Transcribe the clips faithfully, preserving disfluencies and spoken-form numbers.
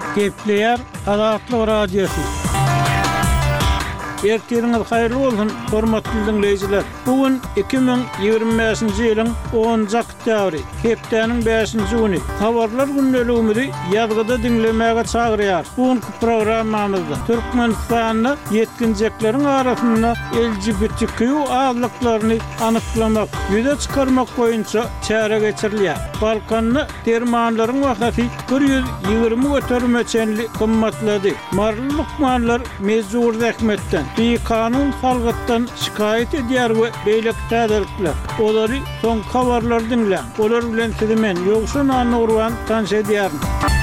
Gepleyer Azatlyk Radiosu. Ertiriniz hayırlı olsun, hormatly dinleyijiler. Bugün iki bin ýygrimi beşinji ýylyň onunjy oktýabry, hepdeniň beşinji güni. Habarlar günneligimizi ýazgyda dinlemäge çagyrýar. Bugünkü programmamyzda Türkmenistanyny yetkinjekleriň arasynda L G B T Q azlyklaryny anyklamak, ýüze çykarmak boýunça çäre geçirilýär. Balkanyny dermanlaryň wagty bir ýüz ýygrimi götürmeçenli kymmatlady. Marlyk manlar mezur rahmetden bir kanun salgatdan şikayet edýär we beýlek täzelikler. Olary soň habarlar dinlen. Olar bilen sizi men Ýogşan Anurwan tanış edýär.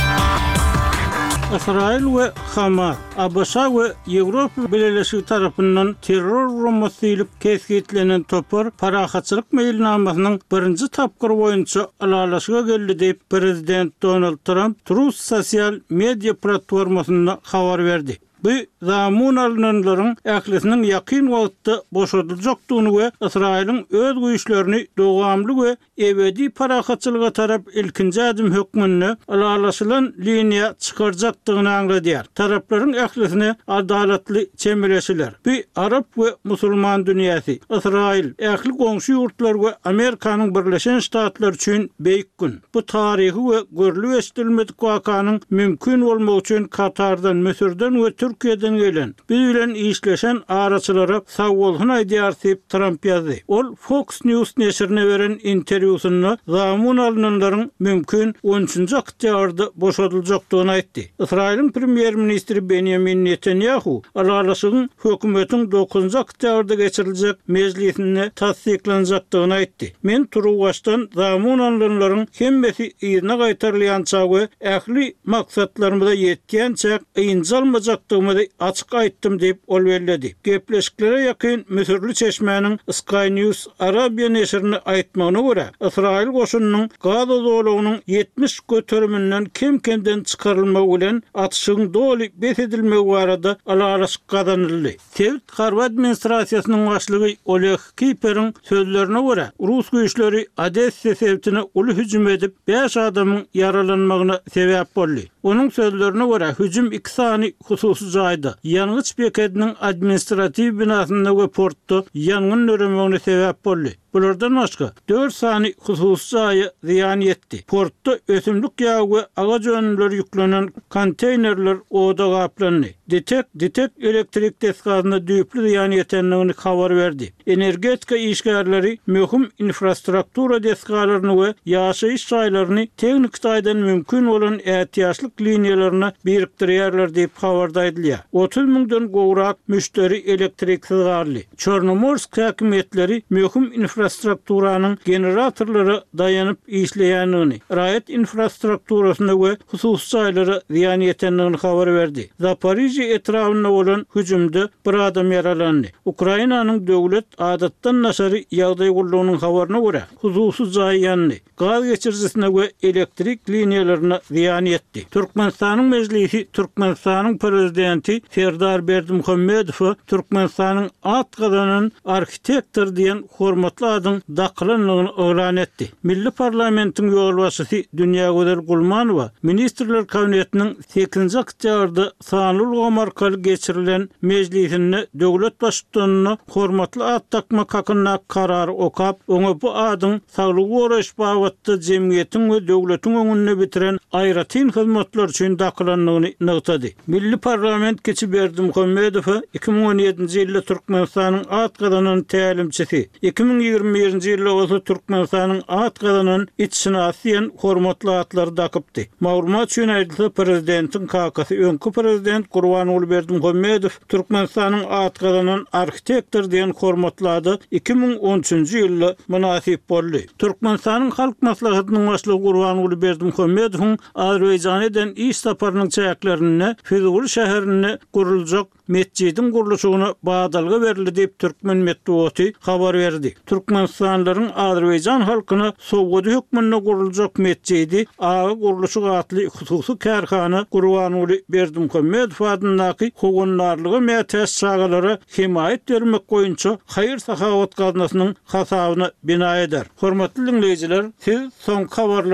İsrail ve Hamas, A B S ve Ýewropa Birleşigi tarapyndan terror romasylyp kesgitlenen topar parahatçylyk meýilnamasynyň birinji tapgyr boýunça alalaşyga geldi diýip Prezident Donald Trump Truth sosial media platformasynda habar berdi. Bu zamun alınanların ählisiniň ýakyn wagtda boşadyljakdygyny we Israiliň öz güýçlerini dowamly we ebedi parahatçylyga tarap ilkinji adım hökmünde alalaşylan liniýa çykarjakdygyny aňladýar. Taraplaryň ählisine adalatly çemberleşiler. Bu Arap we musulman dünýäsi, Israil, ähli goňşy ýurtlar we Amerikanyň Birleşen Ştatlar üçin beýik gün. Bu taryhy we görülip eşdilmedik wakanyň mümkin bolmagy üçin Katardan, Mesirden we Türkiýeden gelen biz bilen işleşen araçylara sag bolsun aýdýar diýip Trump ýazdy. Ol Fox News neşrine beren interwýusynda zamun alynanlaryň mümkin on üçünji oktýabrda boşadyljakdygyny aýtdy. Israiliň premier ministri Benjamin Netanyahu alalaşygyň hökümetiň dokuzunji oktýabrda geçiriljek meclisinde tasdiklanjakdygyny aýtdy. Men turwaşdan zamun alynanlaryň hemmesi ýerine gaýtarylýança we ähli maksatlarymyza ýetýänçe ýynjalmajak açık aýtdym diýip ol bellädi. Gepleşiklere ýakyn Müsürli çeşmäniň Sky News Arabia neşrine aýtmagyna görä, Israil goşunynyň Gaza zolugynyň yetmiş götürümünden kim-kimden çykarylmagy bilen atyşyň doly besedilmegi barada alalaşyk gazanyldy. Tevhid Harb administrasiýasynyň başlygy Oleg Kiper'in sözlerine görä, Rus güýçleri Odessa sewtine uly hüjüm edip beş adamyň yaralanmagyna sebäp boldy. Onun sözlerine görä hüjüm iki sany hususy jaýda. Ýanygyç beketiniň administrativ binasynda we portda ýangyn nöremegine sebäp boldy. Bulardan başga dört sany hususy jaýy ziýan ýetdi. Portda ösümlik ýagy we agaç önümleri ýüklenen konteynerler oda gaplandy. Detek detek elektrik desgazyna düýpli ziýan ýetenligini habar berdi. Energetika işgärleri möhüm infrastruktura desgalaryny we ýaşaýyş şaýlaryny teknik taýdan mümkin bolan ähtiýaçlyk liniýalaryna birikdirýärler diýip habarda edilýär. otuz miňden gowrak müşteri elektriksiz garly. Çornomorsk häkimetleri möhüm infrastrukturanyň generatorlary daýanyp işleýänligini, raýat infrastrukturasyna we hususy şaýlara ziýan ýetenligini habar berdi. Zaporizhia etrawyna bolan hüjümde bir adam yaralandy. Ukrainanyň döwlet adatdan naşary ýagdaý gurulunyň habaryna görä, hususy jaý ýandy. Gaz geçirjisine we elektrik liniýalaryna ziýan ýetdi. Türkmenistanyň meclisi Türkmenistanyň prezidenti Serdar Berdimuhammedow Türkmenistanyň at gazanyn arxitektor diýen hormatly adyň daklanlygyny öwran etdi. Milli parlamentiň ýol başçysy Dünýä Gözel Gulmanowa ministrler kabinetiniň sekizinji oktýabrda sanly markaly geçirilen meclisinde döwlet başçylygyny hormatly at takmak hakyna karar okap, oňa bu adyň saglyk goraş bagatda jemgyýetiň we döwletiň öňünde bitiren aýratyn hyzmatlar üçin daklanlygyny nagtady. Milli parlament geçip Berdimuhammedow iki bin on ýedinji ýylda Türkmenistanyň at gazanyn tälimçisi, iki bin ýygrimi birinji ýylda bolsa Türkmenistanyň at gazanyn içsinasiýen hormatly atlary dakypdy. Maglumat üçin aýdylsa prezidentiň kakasy öňkü prezident Gurbanuly Berdimuhammedow Türkmenistanyň at gazanyn arxitektor diýen hormatly ady iki bin on üçünji ýylda munasip boldy. Türkmenistanyň halk maslahatynyň başlygy Gurbanuly Berdimuhammedow Azerbaýjanyň iş saparynyň çäklerini Füzuli şäherine guruljak mescidin guruluşyna badalga berildi diýip Türkmen medeniýeti habar berdi. Türkmenistanlaryň Azerbaýjan halkyna sowgady hökmünde guruljak mescidi ağa guruluşy gatly hususy kärhana Gurbanuly Berdimuhammedow adyndaky hogunlarlygy mätäs şagalary himayet bermek boýunça haýyr sahawat gazanasynyň hasabyna bina eder. Hormatly dinleýijiler, siz soň habarlar